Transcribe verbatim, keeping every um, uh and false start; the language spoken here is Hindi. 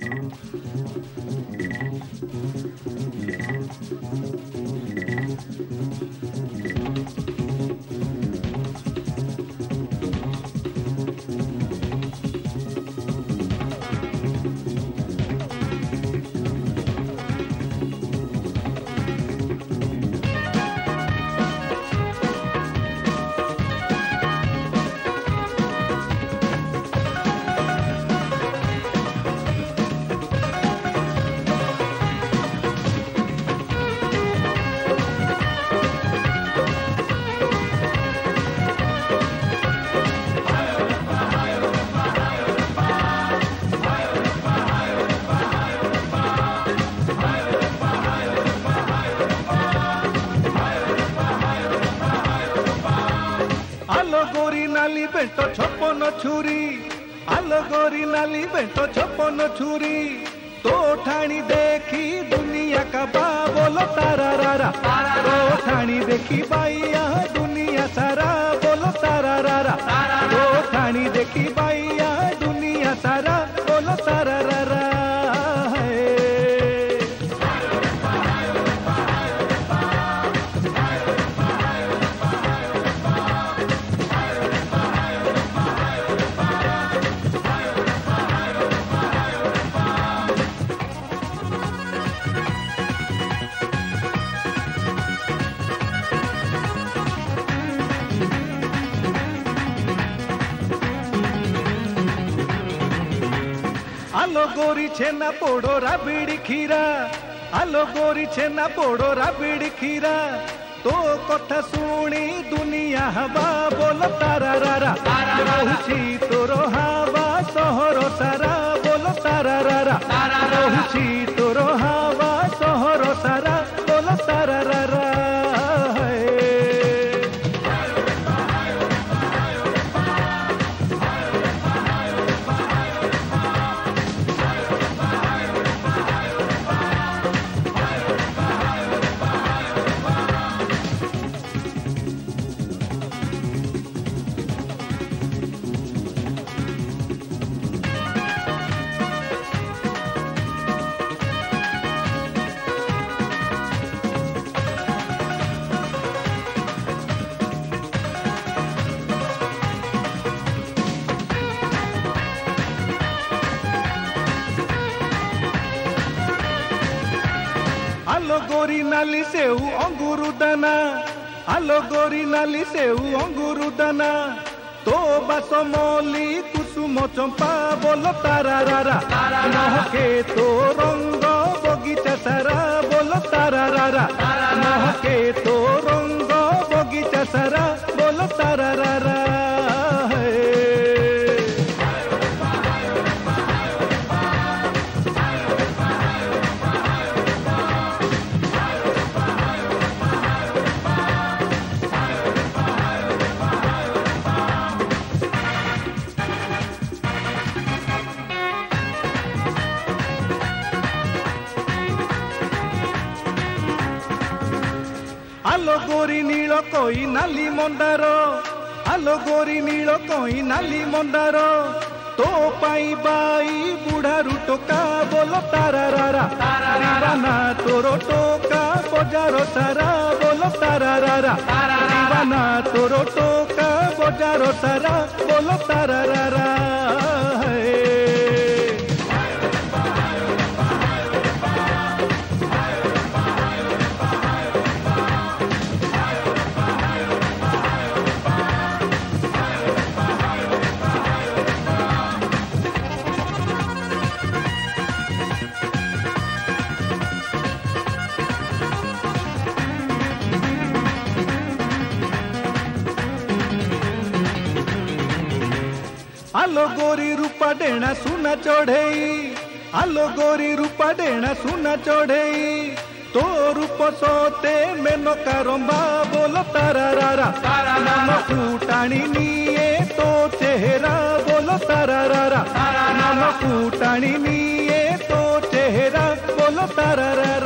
नाली बेटो छप्पन छुरी आलो गोरी नाली बेटो छप्पन छुरी तो ठाणी देखी दुनिया का बोलो तारा रारा तो ठाणी देखी बाइया दुनिया सारा बोलो तारा रारा तो ठाणी देखी बाइया दुनिया सारा बोलो तारा रारा आलो गोरी छेना पोड़ो राबिड़ी खीरा आलो गोरी छेना पोड़ो राबिड़ी खीरा तो कथा सुनी दुनिया हवा बोलो तारा रारा रहुची तोरो हवा सहर सारा बोलो तारा रारा रहुची तोरो हवा सहर सारा बोलो तारा रारा आलो गोरी नाली सेऊ अंगूरू दाना आलो गोरी नाली सेऊ अंगूरू दाना तो बास मौली कुसुम चंपा बोलो तारा रारा महके तो रंग बगीचा सारा बोलो तारा रारा महके तो रंग बगीचा सारा बोलो तारा रारा आलो गोरी नील कोई नाली मंदार आलो गोरी नील कोई नाली मंदार तो पाई बाई बुढ़ारू टोका बोलो तारा रारा दीवाना तोरो टोका बजार सारा बोलो तारा रारा दीवाना तोरो टोका बजार सारा बोलो तारा रारा आलो गोरी रूपा डेना सुना चढ़ई आलो गोरी रूपा डेना सुना चढ़ई तो रूप सोते मेनका रंबा बोलो तारा रारा नाम फूटाणी निये तो चेहरा बोलो तारा रारा नाम फूटाणी निये तो चेहरा बोलो तारा रारा।